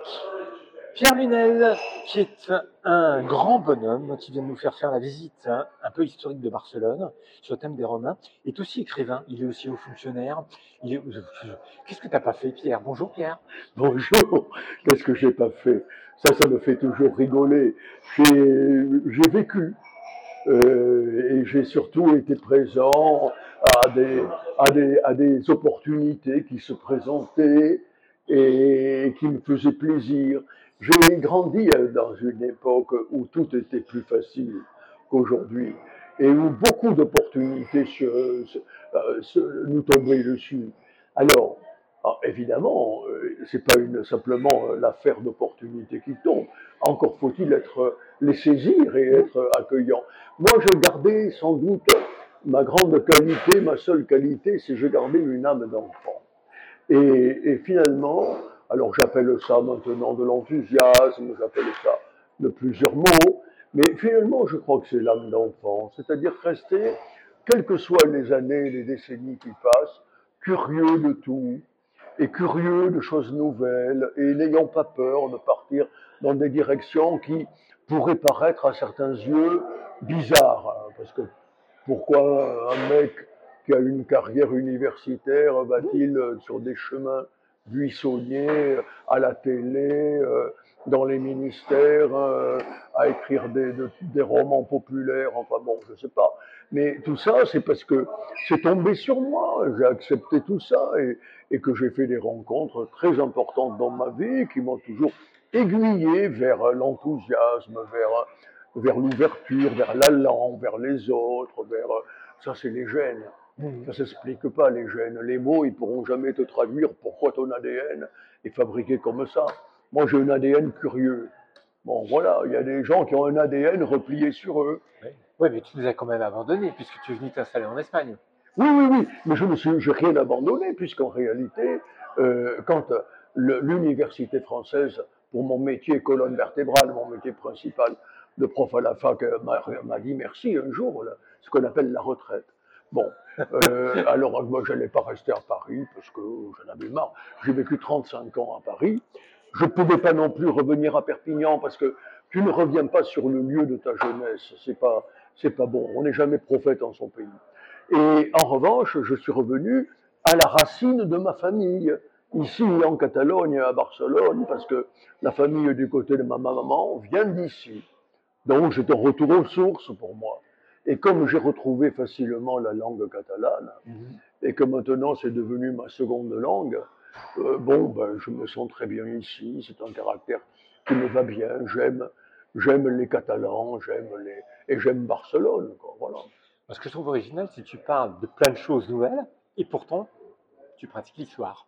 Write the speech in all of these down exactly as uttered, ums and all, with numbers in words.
Pierre Lunel, qui est un grand bonhomme, qui vient de nous faire faire la visite hein, un peu historique de Barcelone, sur le thème des Romains, est aussi écrivain, il est aussi haut fonctionnaire. Il est... Qu'est-ce que tu n'as pas fait, Pierre? Bonjour, Pierre. Bonjour, qu'est-ce que j'ai pas fait? Ça, ça me fait toujours rigoler. J'ai, j'ai vécu euh, et j'ai surtout été présent à des, à, des, à des opportunités qui se présentaient et qui me faisaient plaisir. J'ai grandi dans une époque où tout était plus facile qu'aujourd'hui et où beaucoup d'opportunités se, se, se, nous tombaient dessus. Alors, alors évidemment, euh, c'est pas une, simplement euh, l'affaire d'opportunités qui tombe. Encore faut-il être les saisir et être accueillant. Moi, je gardais sans doute ma grande qualité, ma seule qualité, c'est que je gardais une âme d'enfant. Et, et finalement, alors j'appelle ça maintenant de l'enthousiasme, j'appelle ça de plusieurs mots, mais finalement, je crois que c'est l'âme d'enfant, c'est-à-dire rester, quelles que soient les années, les décennies qui passent, curieux de tout, et curieux de choses nouvelles, et n'ayant pas peur de partir dans des directions qui pourraient paraître à certains yeux bizarres, hein, parce que pourquoi un mec qui a une carrière universitaire va-t-il sur des chemins buissonniers, à la télé, euh, dans les ministères, euh, à écrire des, de, des romans populaires, enfin bon, je sais pas. Mais tout ça, c'est parce que c'est tombé sur moi, j'ai accepté tout ça et, et que j'ai fait des rencontres très importantes dans ma vie qui m'ont toujours aiguillé vers l'enthousiasme, vers, vers l'ouverture, vers l'allant, vers les autres, vers... Ça, c'est les gènes. Ça s'explique pas, les gènes. Les mots, ils pourront jamais te traduire pourquoi ton A D N est fabriqué comme ça. Moi, j'ai un A D N curieux. Bon, voilà, il y a des gens qui ont un A D N replié sur eux. Oui, ouais, mais tu nous as quand même abandonnés, puisque tu es venu t'installer en Espagne. Oui, oui, oui, mais je ne suis j'ai rien abandonné, puisqu'en réalité, euh, quand l'université française, pour mon métier colonne vertébrale, mon métier principal de prof à la fac, m'a dit merci un jour, là, ce qu'on appelle la retraite. Bon, euh, alors moi je n'allais pas rester à Paris parce que j'en avais marre. J'ai vécu trente-cinq ans à Paris. Je ne pouvais pas non plus revenir à Perpignan parce que tu ne reviens pas sur le lieu de ta jeunesse. C'est pas, c'est pas bon. On n'est jamais prophète en son pays. Et en revanche, je suis revenu à la racine de ma famille, ici en Catalogne, à Barcelone, parce que la famille du côté de ma maman vient d'ici. Donc j'étais en retour aux sources pour moi. Et comme j'ai retrouvé facilement la langue catalane, mm-hmm. et que maintenant c'est devenu ma seconde langue, euh, bon, ben, je me sens très bien ici, c'est un caractère qui me va bien, j'aime, j'aime les Catalans, j'aime les, et j'aime Barcelone, quoi, voilà. Ce que je trouve original, c'est que tu parles de plein de choses nouvelles, et pourtant, tu pratiques l'histoire.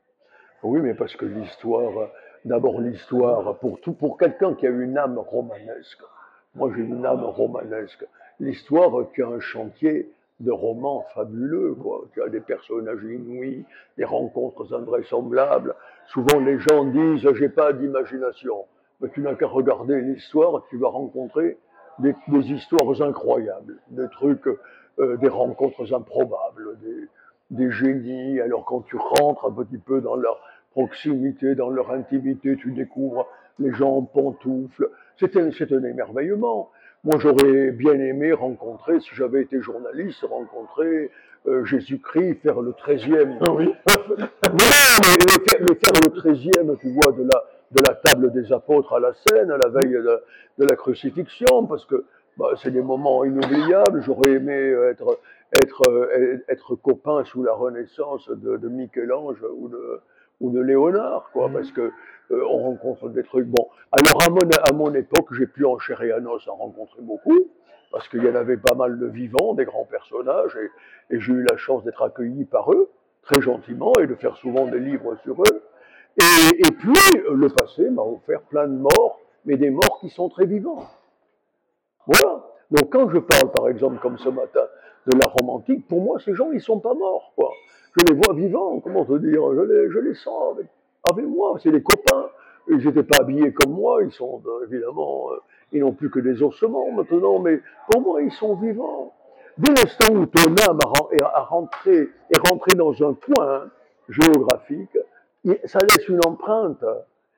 Oui, mais parce que l'histoire, d'abord l'histoire, pour tout, pour quelqu'un qui a une âme romanesque, moi j'ai une âme romanesque, l'histoire qui a un chantier de romans fabuleux, quoi. Tu as des personnages inouïs, des rencontres invraisemblables. Souvent les gens disent j'ai pas d'imagination, mais tu n'as qu'à regarder l'histoire, tu vas rencontrer des, des histoires incroyables, des trucs, euh, des rencontres improbables, des, des génies. Alors quand tu rentres un petit peu dans leur proximité, dans leur intimité, tu découvres les gens en pantoufles. C'est un, c'est un émerveillement. Moi, j'aurais bien aimé rencontrer, si j'avais été journaliste, rencontrer euh, Jésus-Christ, faire le treizième. Oh oui. non, mais le faire, le faire le treizième, tu vois, de la, de la table des apôtres à la scène, à la veille de, de la crucifixion, parce que bah, c'est des moments inoubliables. J'aurais aimé être, être, être copain sous la Renaissance de, de Michel-Ange ou de, ou de Léonard, quoi, parce que euh, on rencontre des trucs. Bon, alors à mon, à mon époque, j'ai pu en chair et en os en rencontrer beaucoup, parce qu'il y en avait pas mal de vivants, des grands personnages, et, et j'ai eu la chance d'être accueilli par eux, très gentiment, et de faire souvent des livres sur eux. Et, et puis, le passé m'a offert plein de morts, mais des morts qui sont très vivants. Voilà. Donc quand je parle, par exemple, comme ce matin, de la Rome antique, pour moi, ces gens, ils sont pas morts, quoi. Je les vois vivants, comment te dire, je les, je les sens avec, avec moi, c'est des copains. Ils n'étaient pas habillés comme moi, ils sont euh, évidemment, euh, ils n'ont plus que des ossements maintenant, mais pour moi, ils sont vivants. Dès l'instant où ton âme a rentré, est rentrée dans un point géographique, ça laisse une empreinte.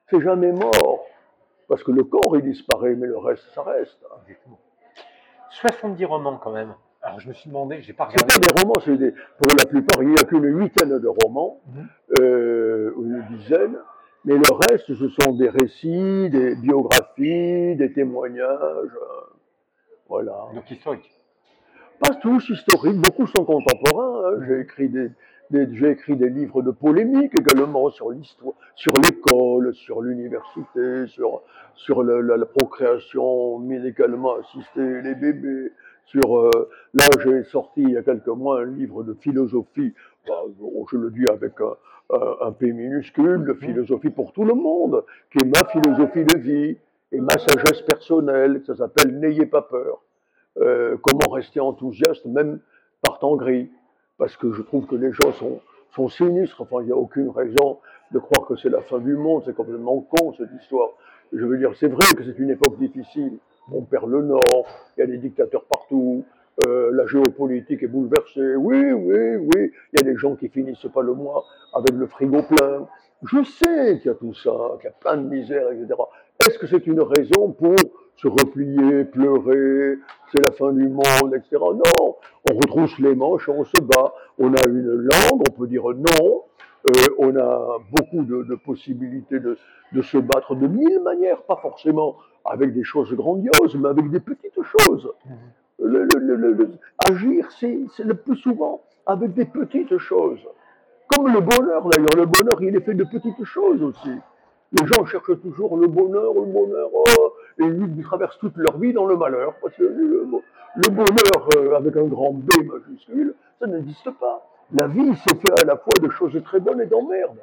c'est jamais mort. Parce que le corps, il disparaît, mais le reste, ça reste. Exactement. soixante-dix romans quand même. Alors je me suis demandé, j'ai pas C'est regardé. pas des romans, c'est des, pour la plupart, il n'y a qu'une huitaine de romans, Mm-hmm. euh, ou une dizaine, mais le reste, ce sont des récits, des biographies, des témoignages, euh, voilà. Donc historique. Pas tous historiques, beaucoup sont contemporains. Hein. J'ai écrit des, des, j'ai écrit des livres de polémique également sur l'histoire, sur l'école, sur l'université, sur, sur le, la, la procréation médicalement assistée, les bébés. Sur, euh, là, j'ai sorti il y a quelques mois un livre de philosophie, bah, je le dis avec un, un, un P minuscule, de philosophie pour tout le monde, qui est ma philosophie de vie et ma sagesse personnelle. Ça s'appelle N'ayez pas peur. Euh, comment rester enthousiaste même par temps gris, parce que je trouve que les gens sont, sont sinistres, enfin il n'y a aucune raison de croire que c'est la fin du monde, c'est complètement con cette histoire. Je veux dire, c'est vrai que c'est une époque difficile, on perd le nord, il y a des dictateurs partout, euh, la géopolitique est bouleversée, oui, oui, oui, il y a des gens qui finissent pas le mois avec le frigo plein, je sais qu'il y a tout ça, qu'il y a plein de misère, et cetera. Est-ce que c'est une raison pour se replier, pleurer, c'est la fin du monde, et cetera. Non, on retrousse les manches, on se bat, on a une langue, on peut dire non, euh, on a beaucoup de, de possibilités de, de se battre de mille manières, pas forcément avec des choses grandioses, mais avec des petites choses. Le, le, le, le, agir, c'est le plus souvent avec des petites choses. Comme le bonheur d'ailleurs, le bonheur il est fait de petites choses aussi. Les gens cherchent toujours le bonheur, le bonheur, oh, et ils traversent toute leur vie dans le malheur, parce que le, le bonheur euh, avec un grand B majuscule, ça n'existe pas. La vie, c'est fait à la fois de choses très bonnes et d'emmerdes.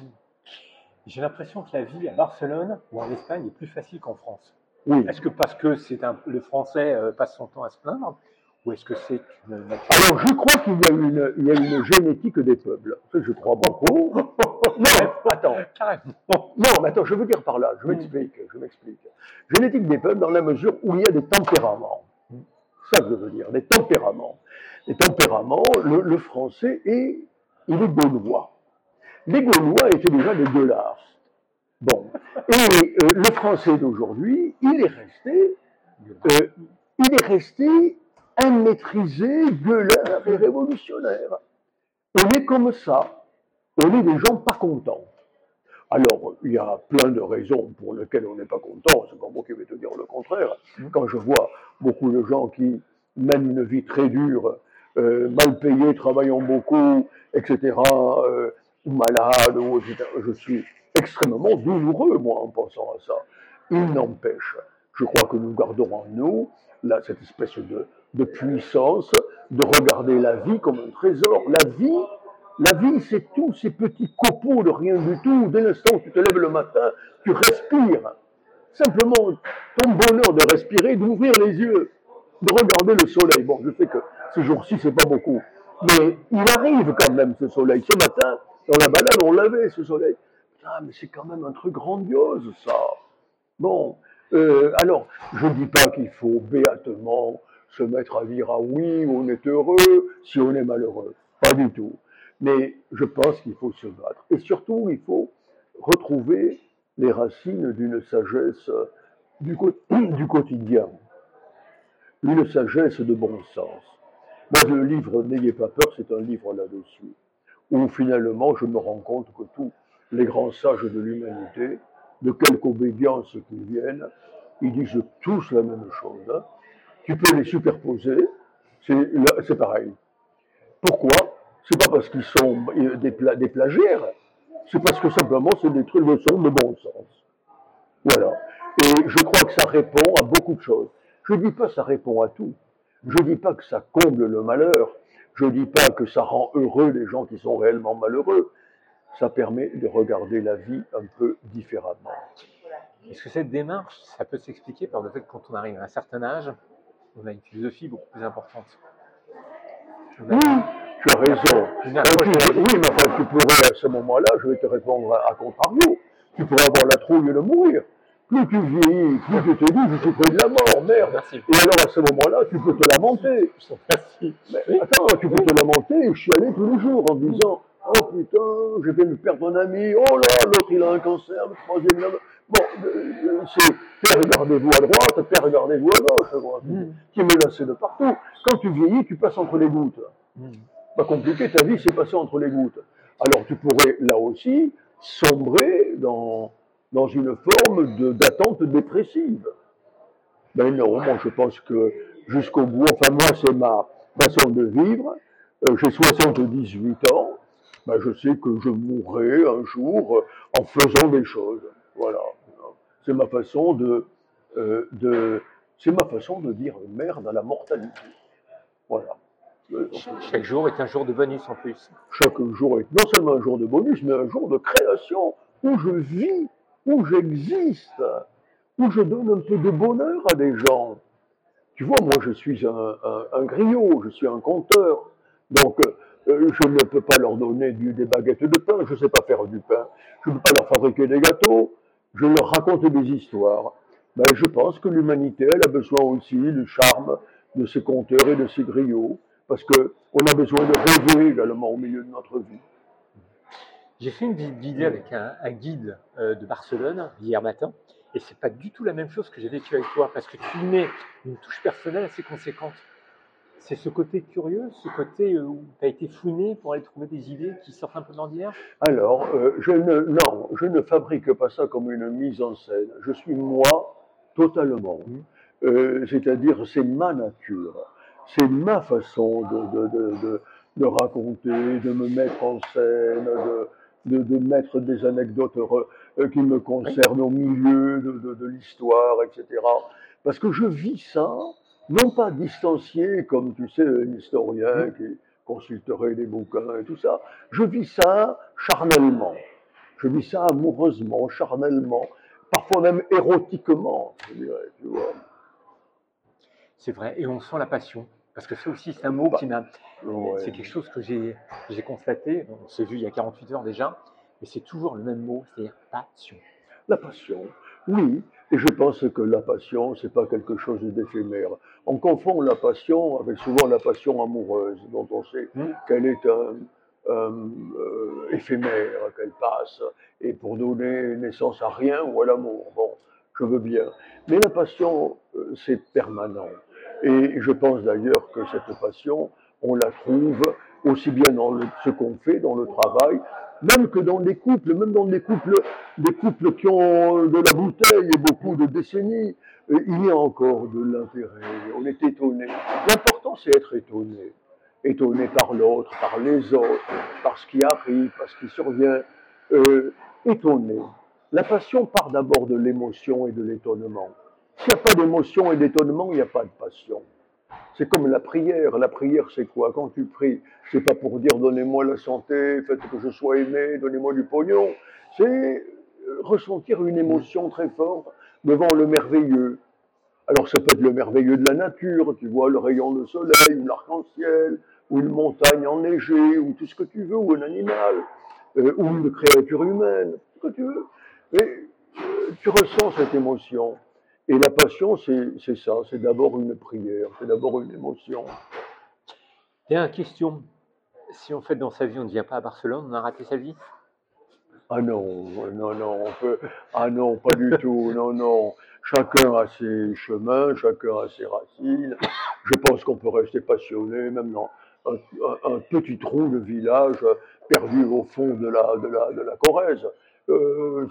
J'ai l'impression que la vie à Barcelone ou en Espagne est plus facile qu'en France. Oui. Est-ce que parce que c'est un, le Français euh, passe son temps à se plaindre, ou est-ce que c'est une nature? Alors, je crois qu'il y a une, il y a une génétique des peuples. Ça, je crois beaucoup. Non, attends. Carrément. Non, mais attends, je veux dire par là, je m'explique, je m'explique. Génétique des peuples dans la mesure où il y a des tempéraments. C'est ça que je veux dire, des tempéraments. Les tempéraments, le, le français est, il est gaulois. Les Gaulois étaient déjà des gueulards. Bon. Et euh, le français d'aujourd'hui, il est resté, euh, il est resté immaîtrisé, gueulard et révolutionnaire. On est comme ça. On est des gens pas contents. Alors, il y a plein de raisons pour lesquelles on n'est pas content, c'est pas moi qui vais te dire le contraire. Quand je vois beaucoup de gens qui mènent une vie très dure, euh, mal payés, travaillant beaucoup, et cetera, euh, malades, ou, et cetera, je suis extrêmement douloureux, moi, en pensant à ça. Il n'empêche, je crois que nous gardons en nous là, cette espèce de, de puissance de regarder la vie comme un trésor. La vie, La vie, c'est tous ces petits copeaux de rien du tout. Dès l'instant où tu te lèves le matin, tu respires. Simplement, ton bonheur de respirer, d'ouvrir les yeux, de regarder le soleil. Bon, je sais que ce jour-ci, c'est pas beaucoup. Mais il arrive quand même, ce soleil. Ce matin, dans la balade, on l'avait, ce soleil. Ah, mais c'est quand même un truc grandiose, ça. Bon, euh, alors, je ne dis pas qu'il faut béatement se mettre à dire « Ah oui, on est heureux si on est malheureux ». Pas du tout. Mais je pense qu'il faut se battre. Et surtout, il faut retrouver les racines d'une sagesse du, du quotidien, une sagesse de bon sens. Moi, le livre « N'ayez pas peur », c'est un livre là-dessus, où finalement, je me rends compte que tous les grands sages de l'humanité, de quelque obédience qu'ils viennent, ils disent tous la même chose. Hein. Tu peux les superposer, c'est pareil. Pourquoi ? C'est pas parce qu'ils sont des, pla des plagiaires, c'est parce que simplement c'est des trucs de son de bon sens. Voilà. Et je crois que ça répond à beaucoup de choses. Je dis pas que ça répond à tout. Je dis pas que ça comble le malheur. Je dis pas que ça rend heureux les gens qui sont réellement malheureux. Ça permet de regarder la vie un peu différemment. Est-ce que cette démarche, ça peut s'expliquer par le fait que quand on arrive à un certain âge, on a une philosophie beaucoup plus importante? Oui, tu as raison. Euh, oui, mais enfin, tu pourrais, à ce moment-là, je vais te répondre à, à contrario, tu pourrais avoir la trouille de mourir. Plus tu vieillis, plus tu te dis, je suis près de la mort, merde. Merci. Et alors, à ce moment-là, tu peux te lamenter. Merci. Mais, attends, tu peux te lamenter et chialer tous les jours en disant, Oh putain, je vais me perdre un ami. Oh là, l'autre il a un cancer, le troisième là. Bon, euh, euh, c'est père, regardez-vous à droite, père, regardez-vous à gauche. Quoi. Mm. Qui est menacé de partout. Quand tu vieillis, tu passes entre les gouttes. Mm. Pas compliqué, ta vie s'est passée entre les gouttes. Alors tu pourrais là aussi sombrer dans, dans une forme de- d'attente dépressive. Ben non, moi je pense que jusqu'au bout, enfin moi c'est ma façon de vivre. Euh, j'ai soixante-dix-huit ans, ben, je sais que je mourrai un jour euh, en faisant des choses. Voilà. C'est ma façon de, euh, de c'est ma façon de dire merde à la mortalité. Voilà. Euh, Cha- Chaque jour est un jour de bonus en plus. Chaque jour est non seulement un jour de bonus, mais un jour de création où je vis, où j'existe, où je donne un peu de bonheur à des gens. Tu vois, moi je suis un, un, un griot, je suis un conteur. Donc euh, je ne peux pas leur donner du, des baguettes de pain, je ne sais pas faire du pain, je ne peux pas leur fabriquer des gâteaux, je leur raconte des histoires. Ben, je pense que l'humanité, elle a besoin aussi du charme de ces conteurs et de ces griots, parce qu'on a besoin de rêver également au milieu de notre vie. J'ai fait une vidéo avec un, un guide euh, de Barcelone hier matin, et c'est pas du tout la même chose que j'ai vécu avec toi, parce que tu y mets une touche personnelle assez conséquente. C'est ce côté curieux, ce côté où tu as été fouiné pour aller trouver des idées qui sortent un peu de l'ordinaire. Alors, euh, je ne, non, je ne fabrique pas ça comme une mise en scène. Je suis moi totalement. Mmh. Euh, c'est-à-dire, c'est ma nature. C'est ma façon de, de, de, de, de raconter, de me mettre en scène, de, de, de mettre des anecdotes euh, qui me concernent au milieu de, de, de l'histoire, et cetera. Parce que je vis ça, non pas distancié comme, tu sais, un historien qui consulterait des bouquins et tout ça. Je vis ça charnellement. Je vis ça amoureusement, charnellement, parfois même érotiquement, je dirais, tu vois. C'est vrai, et on sent la passion. Parce que ça aussi, c'est un mot Bah, qui m'a. ouais. C'est quelque chose que j'ai j'ai constaté. On s'est vu il y a quarante-huit heures déjà, mais c'est toujours le même mot, c'est-à-dire passion. La passion, oui, et je pense que la passion, c'est pas quelque chose d'éphémère. On confond la passion avec souvent la passion amoureuse, dont on sait Mmh. qu'elle est un, un, euh, éphémère, qu'elle passe, et pour donner naissance à rien ou à l'amour. Bon, je veux bien. Mais la passion, euh, c'est permanent. Et je pense d'ailleurs que cette passion, on la trouve aussi bien dans le, ce qu'on fait, dans le travail, même que dans les couples, même dans des couples, des couples qui ont de la bouteille et beaucoup de décennies, euh, il y a encore de l'intérêt. On est étonné. L'important, c'est être étonné. Étonné par l'autre, par les autres, par ce qui arrive, par ce qui survient. Euh, étonné. La passion part d'abord de l'émotion et de l'étonnement. S'il n'y a pas d'émotion et d'étonnement, il n'y a pas de passion. C'est comme la prière. La prière, c'est quoi? Quand tu pries, c'est pas pour dire donnez-moi la santé, faites que je sois aimé, donnez-moi du pognon. C'est ressentir une émotion très forte devant le merveilleux. Alors ça peut être le merveilleux de la nature, tu vois, le rayon de soleil, ou l'arc-en-ciel, ou une montagne enneigée, ou tout ce que tu veux, ou un animal, euh, ou une créature humaine, ce que tu veux. Mais euh, tu ressens cette émotion. Et la passion, c'est ça, c'est d'abord une prière, c'est d'abord une émotion. Dernière question. Si en fait dans sa vie on ne vient pas à Barcelone, on a raté sa vie? Ah non, non, non, on peut. Ah non, pas du tout, non, non. Chacun a ses chemins, chacun a ses racines. Je pense qu'on peut rester passionné, même dans un, un, un petit trou de village perdu au fond de la, de la, de la Corrèze. Euh,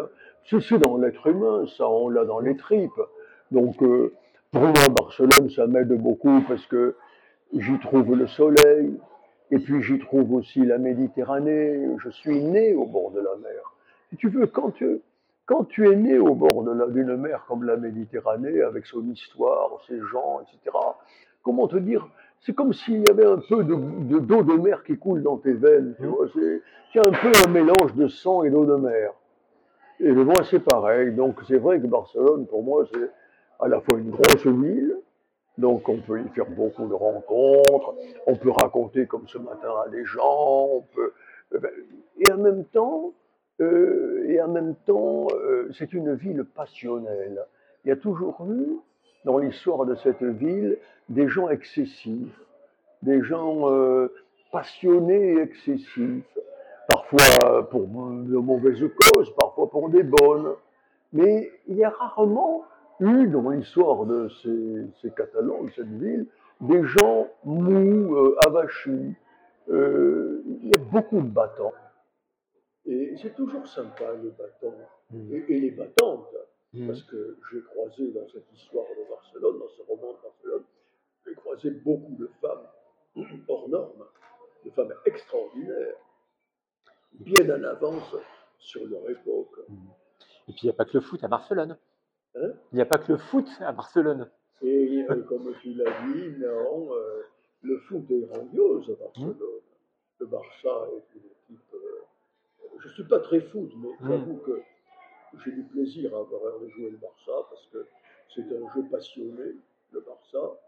c'est dans l'être humain, ça, on l'a dans les tripes. Donc, euh, pour moi, Barcelone, ça m'aide beaucoup parce que j'y trouve le soleil, et puis j'y trouve aussi la Méditerranée. Je suis né au bord de la mer. Si tu veux, quand tu, quand tu es né au bord d'une mer comme la Méditerranée, avec son histoire, ses gens, et cetera, comment te dire, c'est comme s'il y avait un peu d'eau de, de, de mer qui coule dans tes veines. Tu vois, c'est un peu un mélange de sang et d'eau de mer. Et le moi, c'est pareil. Donc c'est vrai que Barcelone, pour moi, c'est à la fois une grosse ville. Donc on peut y faire beaucoup de rencontres, on peut raconter comme ce matin à des gens, on peut et en même temps, euh, et en même temps, euh, c'est une ville passionnelle. Il y a toujours eu dans l'histoire de cette ville des gens excessifs, des gens euh, passionnés et excessifs. parfois pour de mauvaises causes, parfois pour des bonnes. Mais il y a rarement eu dans l'histoire de ces, ces Catalans, de cette ville, des gens mous, euh, avachis. Euh, il y a beaucoup de battants. Et c'est toujours sympa, les battants. Mm. Et, et les battantes. Mm. Parce que j'ai croisé dans cette histoire de Barcelone, dans ce roman de Barcelone, j'ai croisé beaucoup de femmes hors normes, de femmes extraordinaires, bien en avance sur leur époque. Et puis il n'y a pas que le foot à Barcelone. Hein? Il n'y a pas que le foot à Barcelone. Et euh, comme tu l'as dit, non, euh, le foot est grandiose à Barcelone. Mmh. Le Barça est une équipe. Euh, je ne suis pas très foot, mais mmh. j'avoue que j'ai du plaisir à avoir joué le Barça parce que c'est un jeu passionné, le Barça.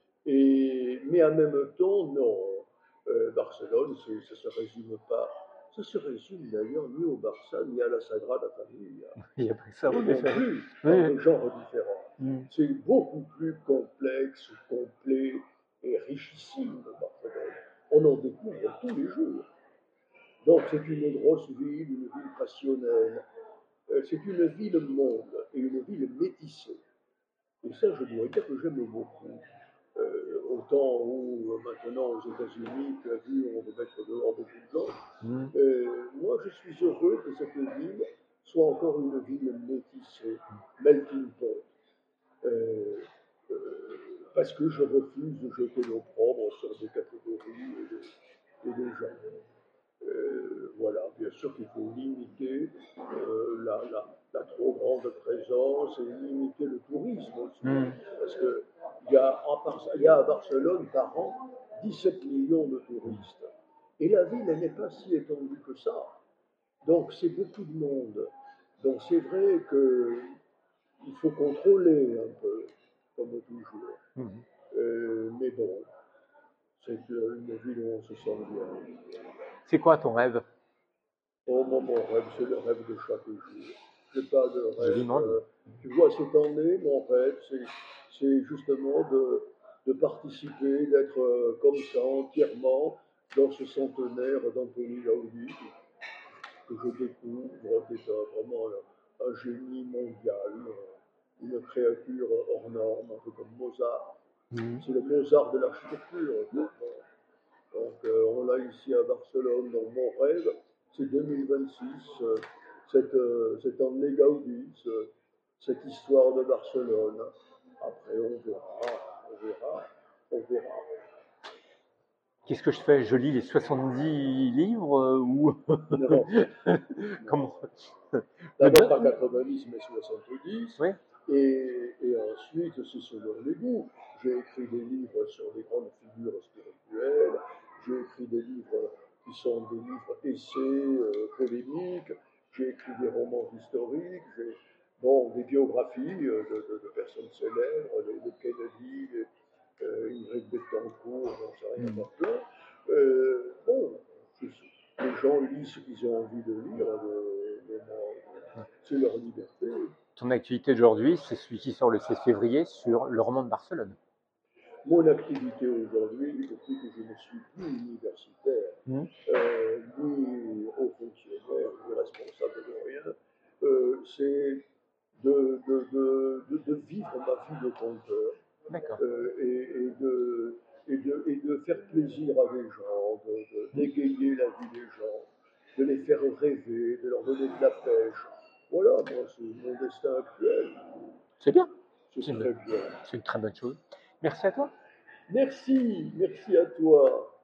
Et, mais en même temps, non. Euh, Barcelone, ça ne se résume pas. Ça se résume d'ailleurs ni au Barça ni à la Sagrada Familia. Il y a pas que ça, non plus, oui. dans des genres différents. Mm. C'est beaucoup plus complexe, complet et richissime, Barcelone. On en découvre tous les jours. Donc c'est une grosse ville, une ville passionnelle. C'est une ville monde et une ville métissée. Et ça, je dois dire que j'aime beaucoup. Euh, autant où euh, maintenant aux États-Unis, tu as vu, on veut mettre dehors beaucoup de gens. Mm. Euh, moi, je suis heureux que cette ville soit encore une ville métissée, melting pot. Euh, euh, parce que je refuse de jeter l'opprobre sur des catégories et des, et des gens. Euh, voilà, bien sûr qu'il faut limiter euh, la, la, la trop grande présence et limiter le tourisme aussi. Mm. Parce que il y, a, il y a à Barcelone par an dix-sept millions de touristes. Et la ville, elle n'est pas si étendue que ça. Donc c'est beaucoup de monde. Donc c'est vrai qu'il faut contrôler un peu, comme toujours. Mm. Euh, mais bon, c'est une ville où on se sent bien. C'est quoi ton rêve? Oh, mon, mon rêve, c'est le rêve de chaque jour. Je n'ai pas de rêve. Euh, tu vois, cette année, mon rêve, c'est justement de, de participer, d'être euh, comme ça entièrement dans ce centenaire d'Antoni Gaudí, que je découvre, qui est vraiment un, un génie mondial, une créature hors norme, un peu comme Mozart. Mmh. C'est le Mozart de l'architecture. Mmh. Donc, euh, on l'a ici à Barcelone. Donc, mon rêve, c'est deux mille vingt-six, euh, cette, euh, cette année Gaudí, ce, cette histoire de Barcelone. Après, on verra, on verra, on verra. Qu'est-ce que je fais? Je lis les soixante-dix livres euh, ou non. Comment? D'abord pas quatre-vingt-dix, mais soixante-dix. Oui. Et, et ensuite, c'est selon les goûts. J'ai écrit des livres sur les grandes figures spirituelles. J'ai écrit des livres qui sont des livres essais, euh, polémiques. J'ai écrit des romans historiques. J'ai bon, des biographies euh, de, de, de personnes célèbres, les, les Kennedy, les, euh, Ingrid Betancourt, j'en sais rien, mmh. plein. Euh, bon, je, les gens lisent ce qu'ils ont envie de lire. De, de, de, c'est leur liberté. Ton activité d'aujourd'hui, c'est celui qui sort le seize février sur le roman de Barcelone. Mon activité aujourd'hui, depuis que je ne suis plus universitaire, mmh. euh, ni haut fonctionnaire, ni responsable de rien, euh, c'est de, de, de, de, de vivre ma vie de conteur. D'accord. Euh, et, et, de, et, de, et de faire plaisir à des gens, de, de, d'égayer la vie des gens, de les faire rêver, de leur donner de la pêche. Voilà, moi, c'est mon destin actuel. C'est bien. C'est, c'est très bien. C'est une très bonne chose. Merci à toi. Merci, merci à toi.